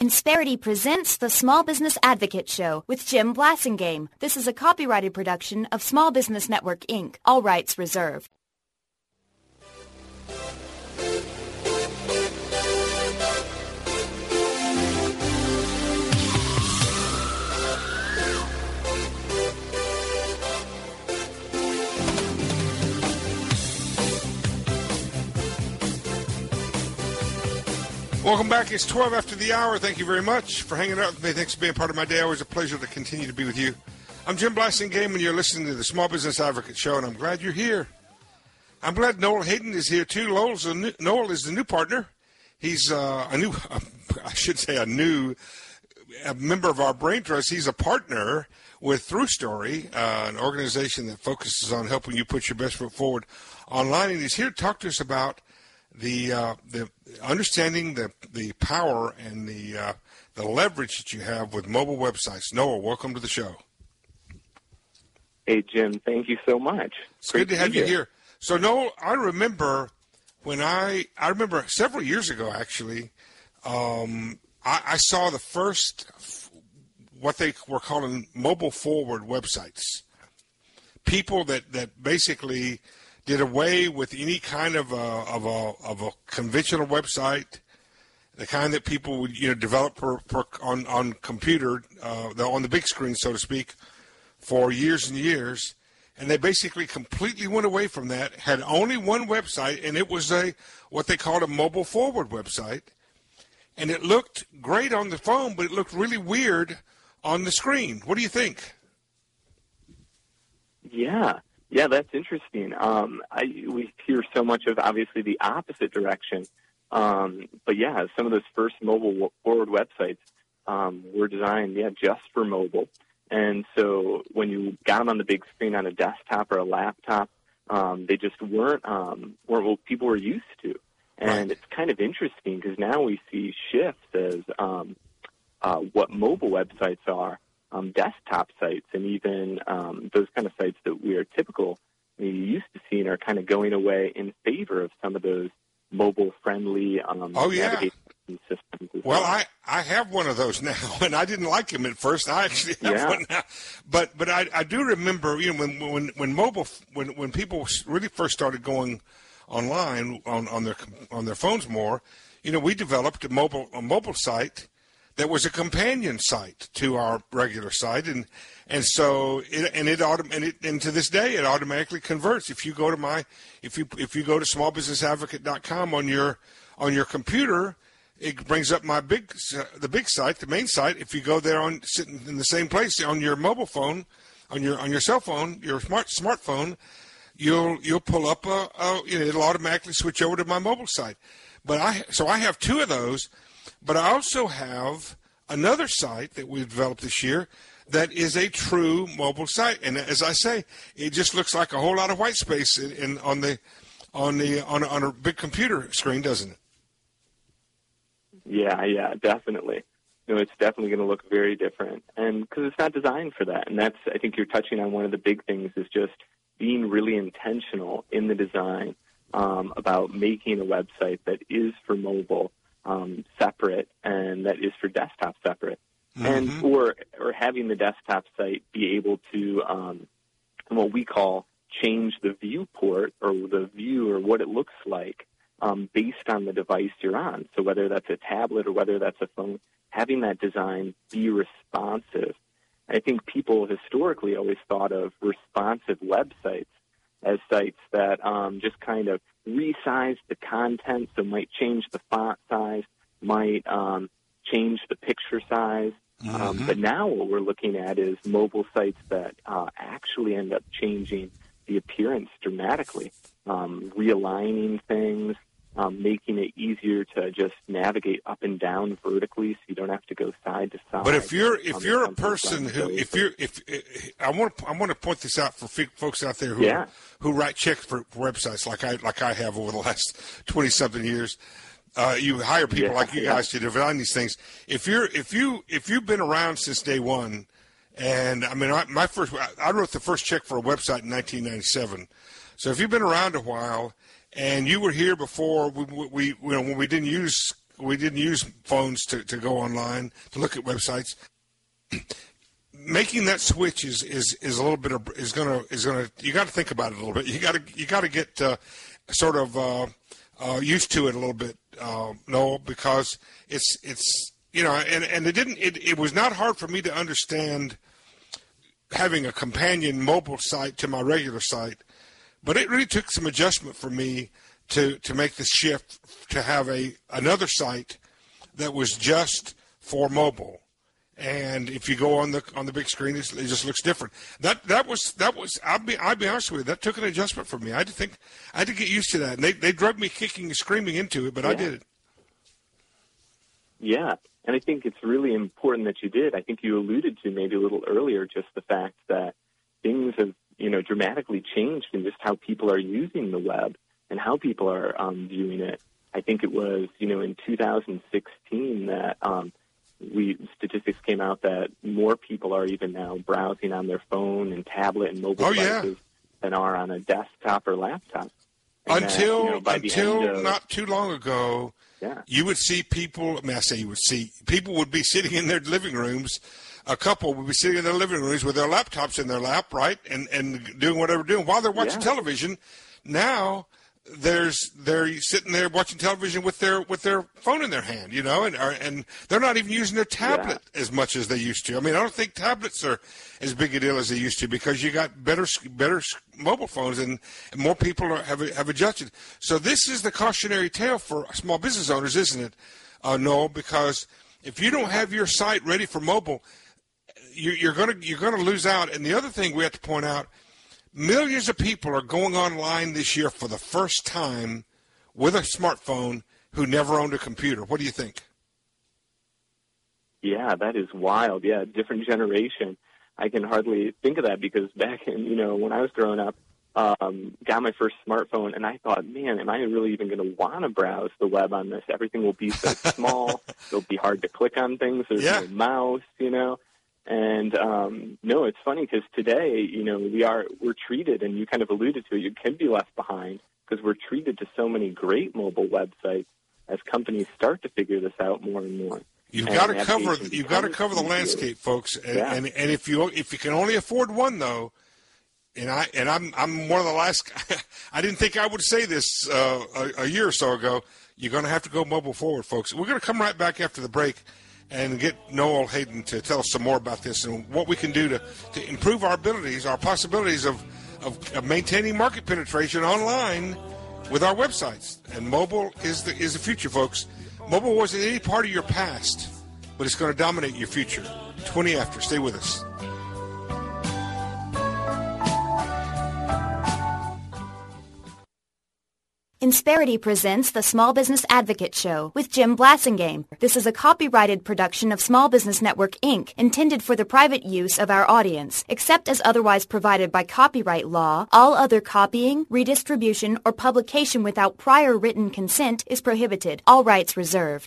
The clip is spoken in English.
Insperity presents the Small Business Advocate Show with Jim Blasingame. This is a copyrighted production of Small Business Network, Inc., all rights reserved. Welcome back. It's 12 after the hour. Thank you very much for hanging out with me. Thanks for being part of my day. Always a pleasure to continue to be with you. I'm Jim Blasingame, and you're listening to the Small Business Advocate Show, and I'm glad you're here. I'm glad Noel Hayden is here, too. Noel is the new partner. He's a member of our Brain Trust. He's a partner with Through Story, an organization that focuses on helping you put your best foot forward online, and he's here to talk to us about the understanding the power and the leverage that you have with mobile websites. Noel, welcome to the show. Hey, Jim, thank you so much. It's good to have you here. So, Noel, I remember several years ago, actually, I saw the first, what they were calling mobile forward websites. People that basically did away with any kind of a conventional website, the kind that people would develop on computer, on the big screen, so to speak, for years and years, and they basically completely went away from that. Had only one website, and it was what they called a mobile forward website, and it looked great on the phone, but it looked really weird on the screen. What do you think? Yeah, that's interesting. We hear so much of, obviously, the opposite direction. But, yeah, some of those first mobile forward websites were designed, just for mobile. And so when you got them on the big screen on a desktop or a laptop, they just weren't what people were used to. And It's kind of interesting because now we see shifts as what mobile websites are. Desktop sites and even those kind of sites that we are used to seeing are kind of going away in favor of some of those mobile-friendly navigation systems. Well, I have one of those now, and I didn't like them at first. I actually have one now, but I do remember when people really first started going online on their phones more. We developed a mobile site that was a companion site to our regular site, and so to this day it automatically converts. If you go to if you go to smallbusinessadvocate.com on your computer, it brings up the big site, the main site. If you go there sitting in the same place on your mobile phone, on your cell phone, your smartphone, you'll pull up it'll automatically switch over to my mobile site. But I have two of those. But I also have another site that we've developed this year that is a true mobile site, and as I say, it just looks like a whole lot of white space on a big computer screen, doesn't it? Yeah, definitely. It's definitely going to look very different, and because it's not designed for that. And I think you're touching on one of the big things is just being really intentional in the design about making a website that is for mobile. Separate, and that is for desktop separate, and or having the desktop site be able to what we call change the viewport or the view or what it looks like based on the device you're on. So whether that's a tablet or whether that's a phone, having that design be responsive. I think people historically always thought of responsive websites as sites that just kind of resize the content, so might change the font size, might change the picture size. But now what we're looking at is mobile sites that actually end up changing the appearance dramatically, realigning things, making it easier to just navigate up and down vertically, so you don't have to go side to side. But if you're a person who I want to point this out for folks out there who write checks for websites like I have over the last 20-something years. You hire people like you guys to design these things. If you've been around since day one, and I mean I wrote the first check for a website in 1997. So if you've been around a while and you were here before we when we didn't use we didn't use phones to go online to look at websites. Making that switch is a little bit of is gonna you got to think about it a little bit. You got to get sort of used to it a little bit, Noel, because it's and it was not hard for me to understand having a companion mobile site to my regular site, but it really took some adjustment for me to make the shift to have another site that was just for mobile. And if you go on the big screen, it just looks different. That was I'll be honest with you, that took an adjustment for me. I had to get used to that. And they drug me kicking and screaming into it, but I did it. Yeah, and I think it's really important that you did. I think you alluded to maybe a little earlier just the fact that things have dramatically changed in just how people are using the web and how people are viewing it. I think it was in 2016 that statistics came out that more people are even now browsing on their phone and tablet and mobile devices than are on a desktop or laptop. And until not too long ago, you would see people. People would be sitting in their living rooms. A couple would be sitting in their living rooms with their laptops in their lap, right, and doing whatever they're doing while they're watching television. Now they're sitting there watching television with their phone in their hand, and they're not even using their tablet as much as they used to. I mean, I don't think tablets are as big a deal as they used to because you got better mobile phones and more people have adjusted. So this is the cautionary tale for small business owners, isn't it, Noel? Because if you don't have your site ready for mobile, you're gonna lose out. And the other thing we have to point out. Millions of people are going online this year for the first time with a smartphone who never owned a computer. What do you think? Yeah, that is wild. Yeah, different generation. I can hardly think of that because back in, when I was growing up, got my first smartphone, and I thought, man, am I really even going to want to browse the web on this? Everything will be so small. It'll be hard to click on things. There's no mouse, And no, it's funny because today, we're treated, and you kind of alluded to it, you can be left behind because we're treated to so many great mobile websites as companies start to figure this out more and more. You've got to cover the landscape, folks, and if you can only afford one though, and I'm one of the last. I didn't think I would say this a year or so ago. You're going to have to go mobile forward, folks. We're going to come right back after the break and get Noel Hayden to tell us some more about this and what we can do to improve our abilities, our possibilities of maintaining market penetration online with our websites. And mobile is the future, folks. Mobile wasn't any part of your past, but it's going to dominate your future. 20 after. Stay with us. Insperity presents the Small Business Advocate Show with Jim Blasingame. This is a copyrighted production of Small Business Network, Inc., intended for the private use of our audience. Except as otherwise provided by copyright law, all other copying, redistribution, or publication without prior written consent is prohibited. All rights reserved.